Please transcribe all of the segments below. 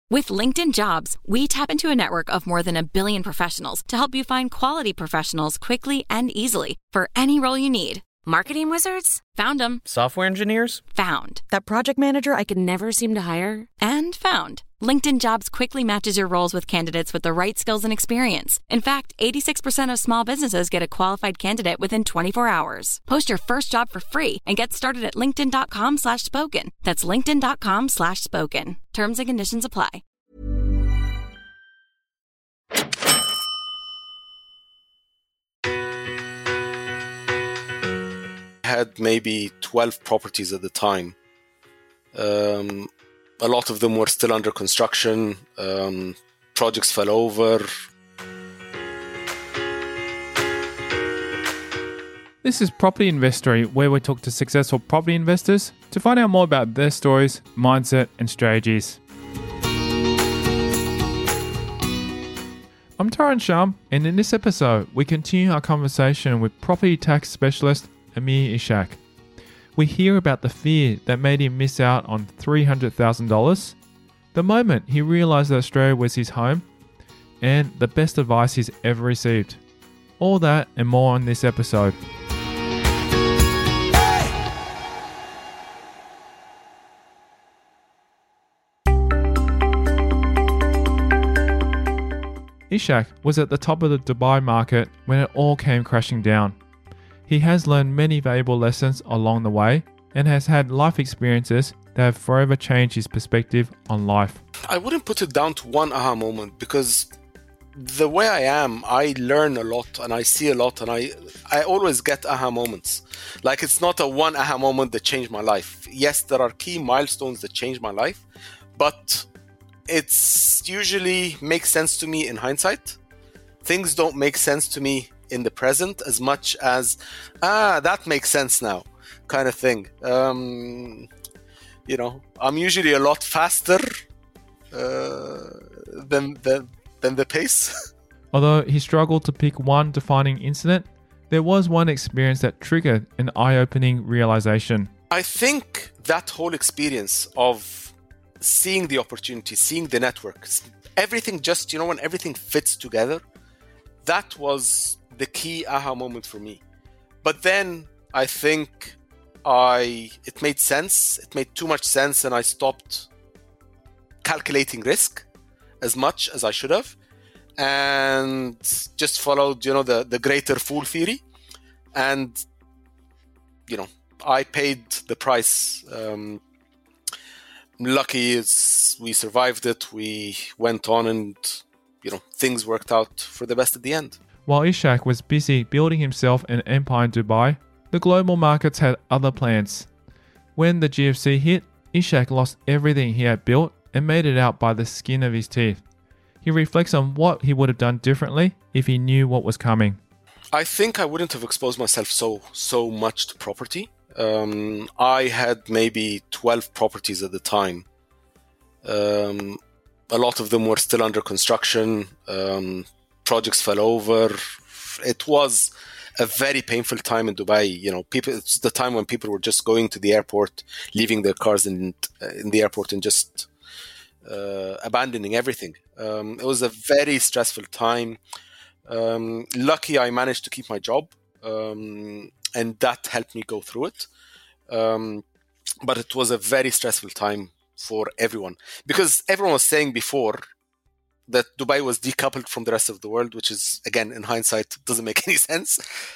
With LinkedIn Jobs, we tap into a network of more than 1 billion professionals to help you find quality professionals quickly and easily for any role you need. Marketing wizards? Found them. Software engineers? Found. That project manager I could never seem to hire? And found. LinkedIn Jobs quickly matches your roles with candidates with the right skills and experience. In fact, 86% of small businesses get a qualified candidate within 24 hours. Post your first job for free and get started at linkedin.com/spoken. That's linkedin.com/spoken. Terms and conditions apply. Had maybe 12 properties at the time. A lot of them were still under construction. Projects fell over. This is Property Investory, where we talk to successful property investors to find out more about their stories, mindset, and strategies. I'm Taran Sham, and in this episode, we continue our conversation with property tax specialist Amir Ishak. We hear about the fear that made him miss out on $300,000, the moment he realised that Australia was his home, and the best advice he's ever received. All that and more on this episode. Ishak was at the top of the Dubai market when it all came crashing down. He has learned many valuable lessons along the way and has had life experiences that have forever changed his perspective on life. I wouldn't put it down to one aha moment, because the way I am, I learn a lot and I see a lot, and I always get aha moments. Like, it's not a one aha moment that changed my life. Yes, there are key milestones that changed my life, but it's usually makes sense to me in hindsight. Things don't make sense to me in the present as much as, that makes sense now, kind of thing. I'm usually a lot faster than the pace. Although he struggled to pick one defining incident, there was one experience that triggered an eye-opening realization. I think that whole experience of seeing the opportunity, seeing the network, everything just, when everything fits together, that was the key aha moment for me. But then I think it made sense. It made too much sense, and I stopped calculating risk as much as I should have, and just followed, the greater fool theory. And, I paid the price. Lucky we survived it. We went on, and, things worked out for the best at the end. While Ishak was busy building himself an empire in Dubai, the global markets had other plans. When the GFC hit, Ishak lost everything he had built and made it out by the skin of his teeth. He reflects on what he would have done differently if he knew what was coming. I think I wouldn't have exposed myself so much to property. I had maybe 12 properties at the time. A lot of them were still under construction. Projects fell over. It was a very painful time in Dubai. It's the time when people were just going to the airport, leaving their cars in the airport, and just abandoning everything. It was a very stressful time. Lucky I managed to keep my job, and that helped me go through it. But it was a very stressful time for everyone, because everyone was saying before that Dubai was decoupled from the rest of the world, which is, again, in hindsight, doesn't make any sense.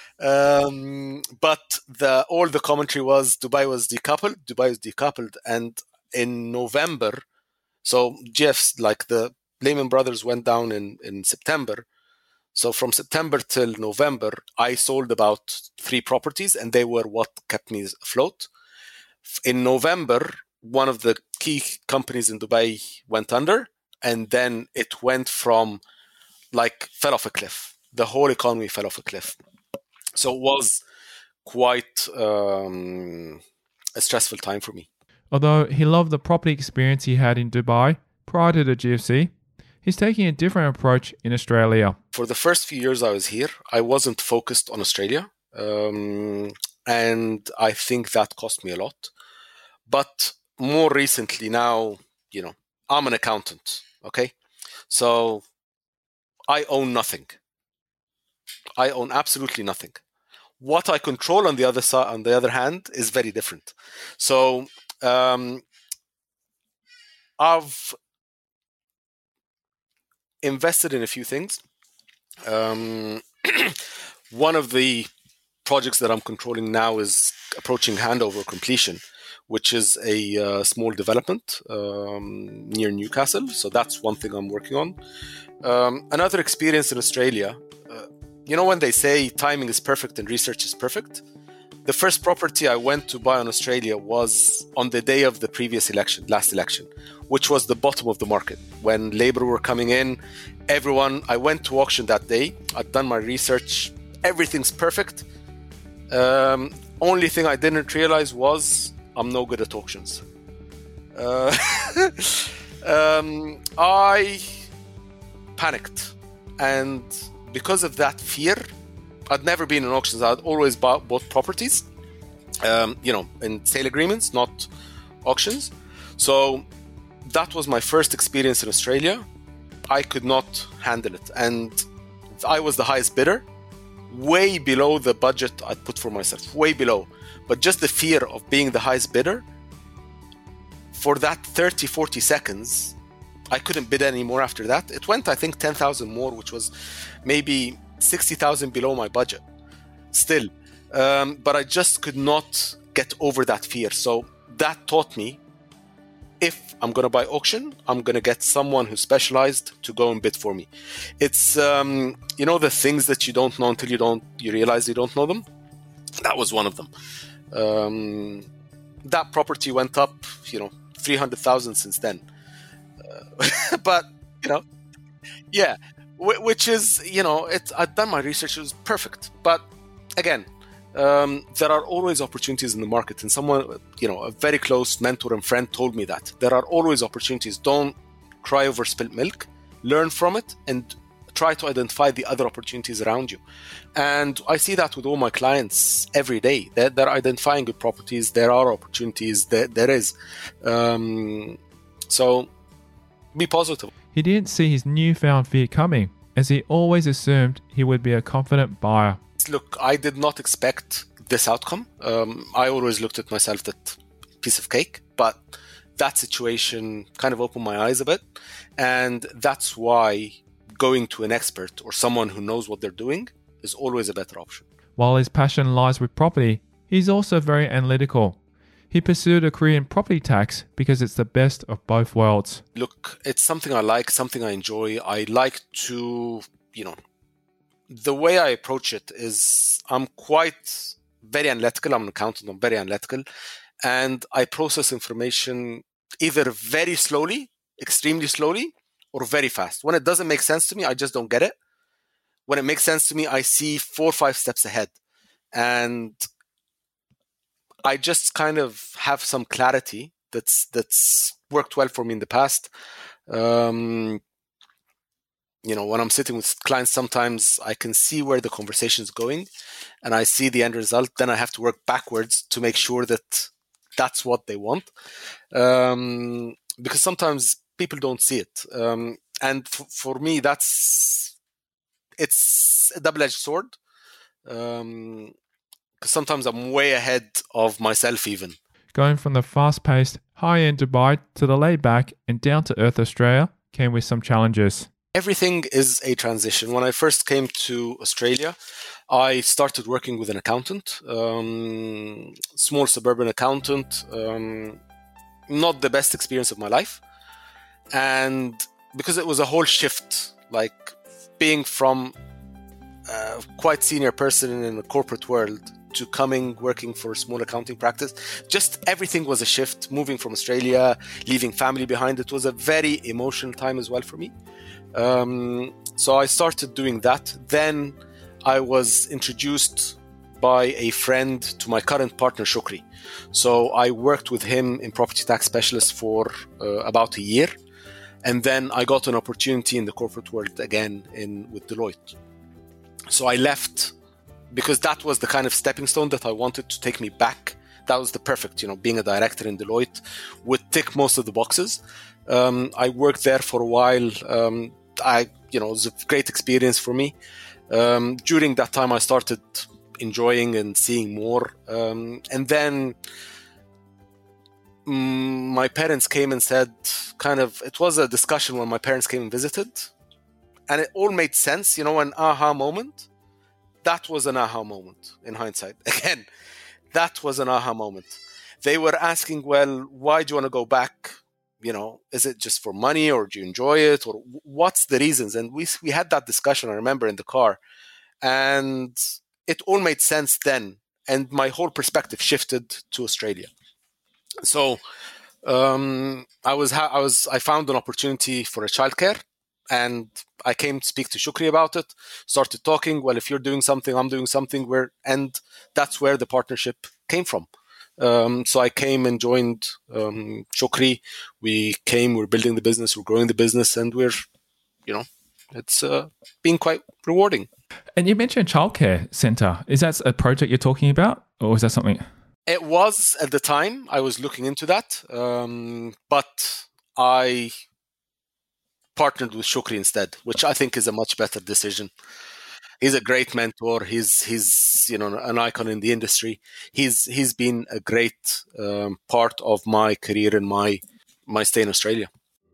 But all the commentary was Dubai was decoupled. And in November, so GFs, like the Lehman Brothers, went down in September. So from September till November, I sold about 3 properties, and they were what kept me afloat. In November, one of the key companies in Dubai went under, and then it went from, fell off a cliff. The whole economy fell off a cliff. So it was quite a stressful time for me. Although he loved the property experience he had in Dubai prior to the GFC, he's taking a different approach in Australia. For the first few years I was here, I wasn't focused on Australia. And I think that cost me a lot. But more recently now, I'm an accountant, okay? So I own nothing. I own absolutely nothing. What I control on the other side, on the other hand, is very different. So I've invested in a few things. One of the projects that I'm controlling now is approaching handover completion, which is a small development near Newcastle. So that's one thing I'm working on. Another experience in Australia, when they say timing is perfect and research is perfect, the first property I went to buy in Australia was on the day of the previous election, last election, which was the bottom of the market. When Labour were coming in, I went to auction that day. I'd done my research. Everything's perfect. Only thing I didn't realize was I'm no good at auctions. I panicked. And because of that fear, I'd never been in auctions. I'd always bought properties, in sale agreements, not auctions. So that was my first experience in Australia. I could not handle it. And I was the highest bidder, way below the budget I'd put for myself, way below. But just the fear of being the highest bidder, for that 30, 40 seconds, I couldn't bid anymore after that. It went, I think, 10,000 more, which was maybe 60,000 below my budget still. But I just could not get over that fear. So that taught me, if I'm going to buy auction, I'm going to get someone who's specialized to go and bid for me. It's, the things that you don't know until you realize you don't know them. That was one of them. That property went up, 300,000 since then. But, yeah, which is, I've done my research, it was perfect. But again, there are always opportunities in the market. And someone, a very close mentor and friend told me that. There are always opportunities. Don't cry over spilt milk. Learn from it and try to identify the other opportunities around you. And I see that with all my clients every day. They're identifying good properties. There are opportunities. There is. So be positive. He didn't see his newfound fear coming, as he always assumed he would be a confident buyer. Look, I did not expect this outcome. I always looked at myself that piece of cake, but that situation kind of opened my eyes a bit. And that's why going to an expert or someone who knows what they're doing is always a better option. While his passion lies with property, he's also very analytical. He pursued a career in property tax because it's the best of both worlds. Look, it's something I like, something I enjoy. I like to, the way I approach it is I'm quite very analytical. I'm an accountant. I'm very analytical. And I process information either very slowly, extremely slowly, or very fast. When it doesn't make sense to me, I just don't get it. When it makes sense to me, I see 4 or 5 steps ahead. And I just kind of have some clarity that's worked well for me in the past. When I'm sitting with clients, sometimes I can see where the conversation is going and I see the end result. Then I have to work backwards to make sure that that's what they want. Because sometimes people don't see it. And for me, it's a double-edged sword. Because sometimes I'm way ahead of myself even. Going from the fast-paced, high-end Dubai to the laid-back and down-to-earth Australia came with some challenges. Everything is a transition. When I first came to Australia, I started working with an accountant, small suburban accountant, not the best experience of my life. And because it was a whole shift, like being from a quite senior person in the corporate world to working for a small accounting practice, just everything was a shift. Moving from Australia, leaving family behind, it was a very emotional time as well for me. So I started doing that. Then I was introduced by a friend to my current partner, Shukri. So I worked with him in property tax specialist for about a year. And then I got an opportunity in the corporate world again with Deloitte. So I left because that was the kind of stepping stone that I wanted to take me back. That was the perfect, being a director in Deloitte would tick most of the boxes. I worked there for a while. It was a great experience for me. During that time, I started enjoying and seeing more. And then my parents came and said, it was a discussion when my parents came and visited. And it all made sense, an aha moment. That was an aha moment in hindsight. Again, that was an aha moment. They were asking, well, why do you want to go back? Is it just for money, or do you enjoy it, or what's the reasons? And we had that discussion, I remember, in the car. And it all made sense then. And my whole perspective shifted to Australia. So I found an opportunity for a childcare. And I came to speak to Shukri about it, started talking, well, if you're doing something, I'm doing something, and that's where the partnership came from. So I came and joined Shukri. We're building the business, we're growing the business, and it's been quite rewarding. And you mentioned childcare center. Is that a project you're talking about, or is that something? It was at the time. I was looking into that, but I partnered with Shukri instead, which I think is a much better decision. He's a great mentor. He's an icon in the industry. He's been a great part of my career and my stay in Australia.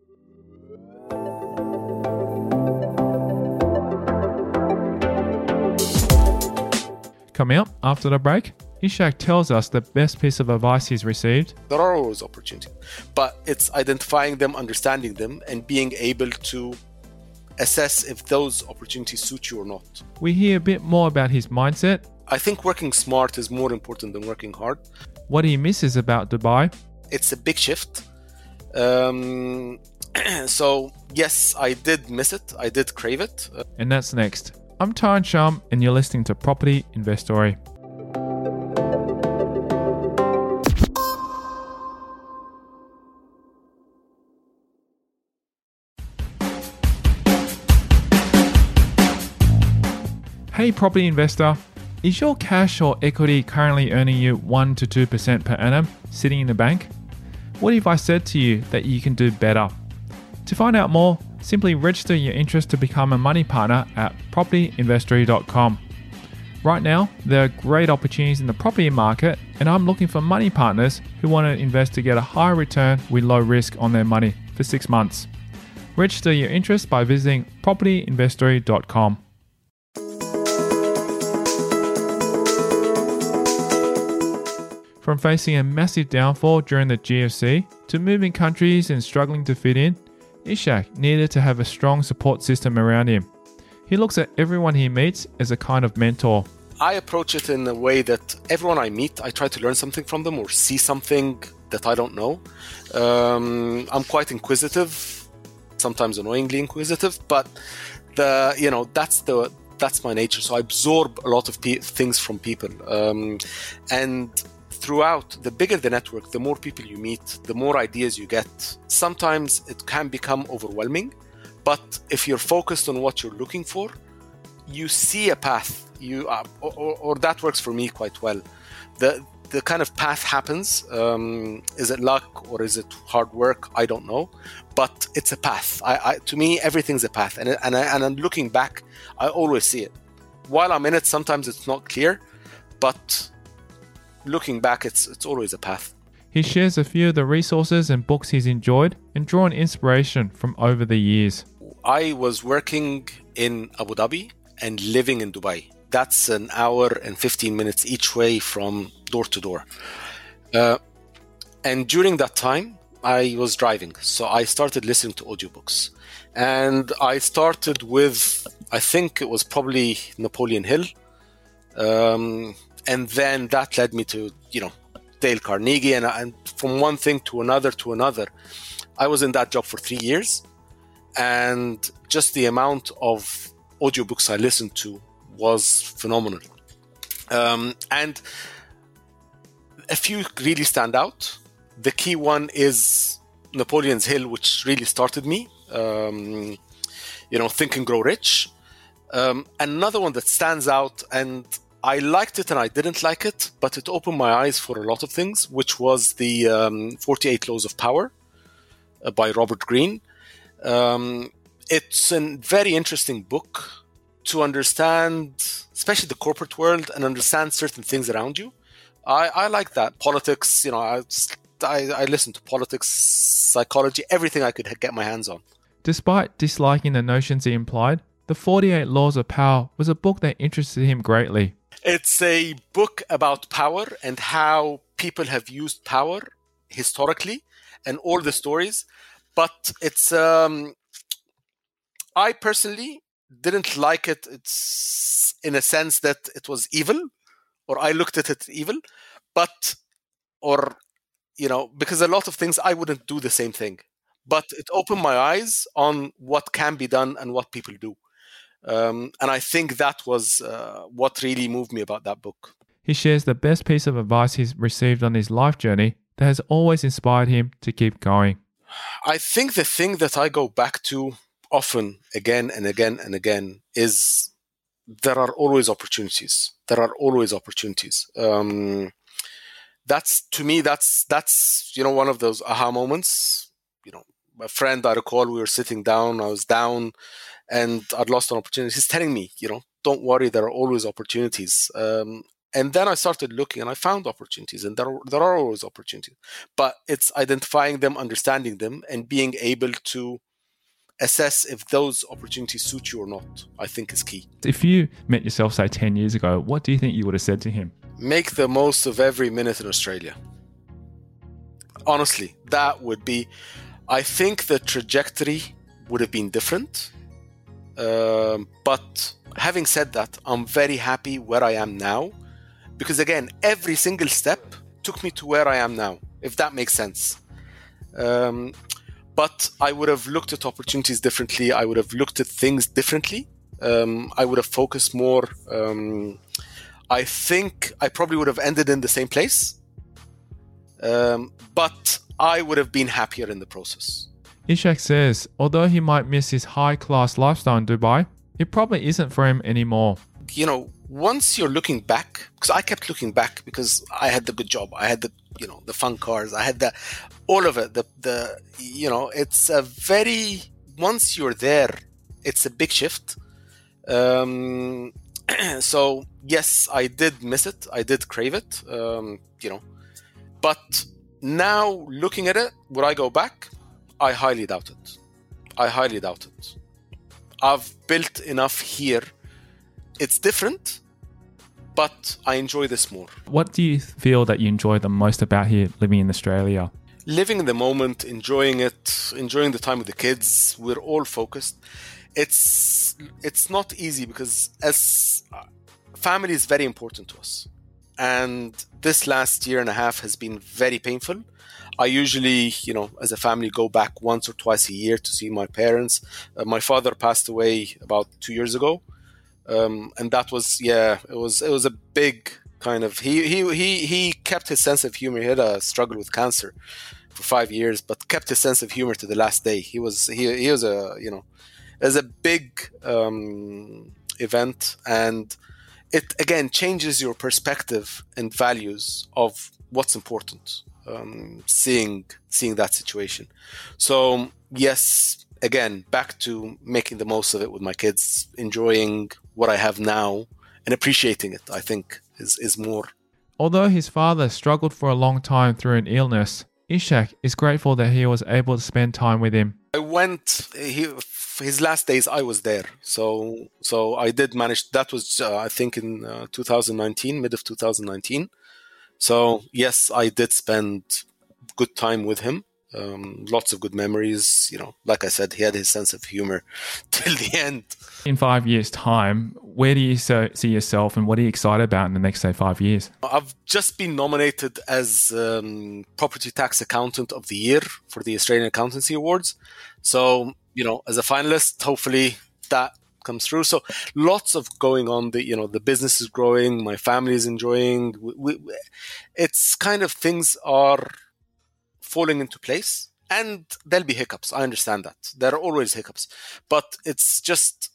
Coming up after the break, Ishak tells us the best piece of advice he's received. There are always opportunities, but it's identifying them, understanding them, and being able to assess if those opportunities suit you or not. We hear a bit more about his mindset. I think working smart is more important than working hard. What he misses about Dubai. It's a big shift. So, yes, I did miss it. I did crave it. And that's next. I'm Tyron Shum, and you're listening to Property Investory. Hey property investor, is your cash or equity currently earning you 1 to 2% per annum sitting in the bank? What if I said to you that you can do better? To find out more, simply register your interest to become a money partner at propertyinvestory.com. Right now, there are great opportunities in the property market, and I'm looking for money partners who want to invest to get a higher return with low risk on their money for 6 months. Register your interest by visiting propertyinvestory.com. From facing a massive downfall during the GFC to moving countries and struggling to fit in, Ishak needed to have a strong support system around him. He looks at everyone he meets as a kind of mentor. I approach it in a way that everyone I meet, I try to learn something from them or see something that I don't know. I'm quite inquisitive, sometimes annoyingly inquisitive, but that's my nature. So I absorb a lot of things from people, and throughout, the bigger the network, the more people you meet, the more ideas you get. Sometimes it can become overwhelming, but if you're focused on what you're looking for, you see a path. Or that works for me quite well. The kind of path happens. Is it luck or is it hard work? I don't know, but it's a path. To me, everything's a path, and I'm looking back, I always see it. While I'm in it, sometimes it's not clear, but looking back, it's always a path. He shares a few of the resources and books he's enjoyed and drawn inspiration from over the years. I was working in Abu Dhabi and living in Dubai. That's an hour and 15 minutes each way from door to door. And during that time, I was driving. So I started listening to audiobooks. And I started with, I think it was probably Napoleon Hill. And then that led me to, Dale Carnegie. And from one thing to another, I was in that job for 3 years. And just the amount of audiobooks I listened to was phenomenal. And a few really stand out. The key one is Napoleon's Hill, which really started me. Think and Grow Rich. Another one that stands out, and I liked it and I didn't like it, but it opened my eyes for a lot of things, which was the 48 Laws of Power. by Robert Greene. It's a very interesting book to understand, especially the corporate world, and understand certain things around you. I like that. Politics, I listen to politics, psychology, everything I could get my hands on. Despite disliking the notions he implied, The 48 Laws of Power was a book that interested him greatly. It's a book about power and how people have used power historically and all the stories. But it's, I personally didn't like it. It's in a sense that it was evil, or I looked at it evil, because a lot of things I wouldn't do the same thing. But it opened my eyes on what can be done and what people do. And I think that was what really moved me about that book. He shares the best piece of advice he's received on his life journey that has always inspired him to keep going. I think the thing that I go back to often, again and again and again, is there are always opportunities. There are always opportunities. That's, to me, that's one of those aha moments. A friend, I recall, we were sitting down, I was down, and I'd lost an opportunity. He's telling me, don't worry, there are always opportunities. And then I started looking, and I found opportunities, and there are always opportunities. But it's identifying them, understanding them, and being able to assess if those opportunities suit you or not, I think is key. If you met yourself, say, 10 years ago, what do you think you would have said to him? Make the most of every minute in Australia. Honestly, that would be... I think the trajectory would have been different. But having said that, I'm very happy where I am now. Because again, every single step took me to where I am now, if that makes sense. But I would have looked at opportunities differently. I would have looked at things differently. I would have focused more. I think I probably would have ended in the same place. But I would have been happier in the process. Ishak says, although he might miss his high-class lifestyle in Dubai, it probably isn't for him anymore. Once you're looking back, because I kept looking back because I had the good job, I had the fun cars, I had all of it. It's a very, once you're there, it's a big shift. So yes, I did miss it. I did crave it. But now looking at it, would I go back? I highly doubt it. I've built enough here. It's different, but I enjoy this more. What do you feel that you enjoy the most about here, living in Australia? Living in the moment, enjoying it, enjoying the time with the kids. We're all focused. It's not easy because as family is very important to us. And this last year and a half has been very painful. I usually, as a family, go back once or twice a year to see my parents. My father passed away about 2 years ago. And that was, it was a big kind of, he kept his sense of humor. He had a struggle with cancer for 5 years, but kept his sense of humor to the last day. He was it was a big event, and it again changes your perspective and values of what's important. Seeing that situation. So yes, again, back to making the most of it with my kids, enjoying what I have now and appreciating it, I think is more. Although his father struggled for a long time through an illness, Ishak is grateful that he was able to spend time with him. His last days, I was there. So I did manage, that was I think in 2019, mid of 2019. So yes, I did spend good time with him. Lots of good memories. Like I said, he had his sense of humor till the end. In 5 years' time, where do you see yourself and what are you excited about in the next, say, 5 years? I've just been nominated as Property Tax Accountant of the Year for the Australian Accountancy Awards. So, as a finalist, hopefully that comes through. So lots of going on. The business is growing. My family is enjoying. It's kind of things are falling into place, and there'll be hiccups. I understand that there are always hiccups, but it's just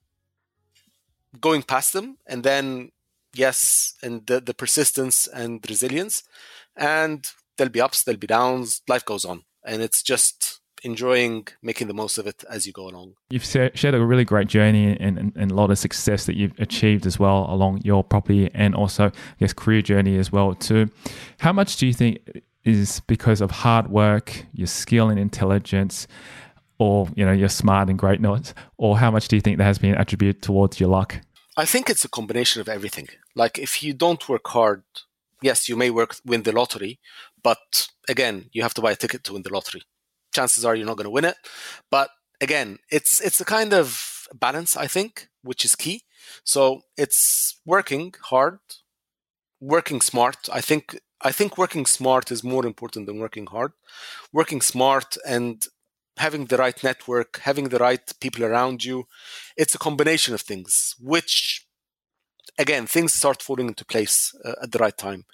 going past them, and then and the persistence and resilience, and there'll be ups, there'll be downs. Life goes on, and it's just enjoying making the most of it as you go along. You've shared a really great journey and a lot of success that you've achieved as well along your property and also, I guess, career journey as well too. How much do you think is because of hard work, your skill and intelligence, or you're smart and greatness, or how much do you think that has been attributed towards your luck? I think it's a combination of everything. Like if you don't work hard, yes, you may win the lottery, but again, you have to buy a ticket to win the lottery. Chances are you're not going to win it. But again, it's a kind of balance, I think, which is key. So it's working hard, working smart. I think working smart is more important than working hard. Working smart and having the right network, having the right people around you. It's a combination of things, which, again, things start falling into place at the right time.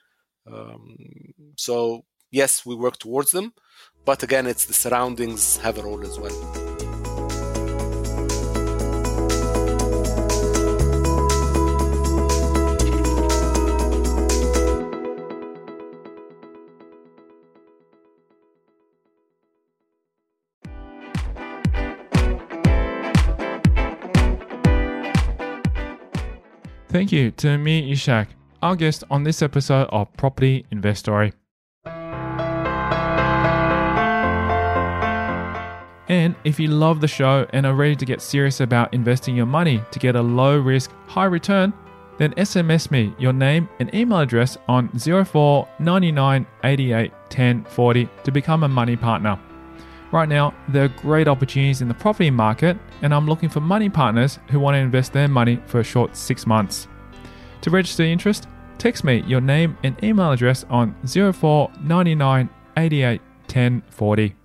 So, yes, we work towards them. But again, it's the surroundings have a role as well. Thank you to Amir Ishak, our guest on this episode of Property Investory. And if you love the show and are ready to get serious about investing your money to get a low risk, high return, then SMS me your name and email address on 04 99 88 10 40 to become a money partner. Right now, there are great opportunities in the property market, and I'm looking for money partners who want to invest their money for a short 6 months. To register interest, text me your name and email address on 04 99 88 10 40.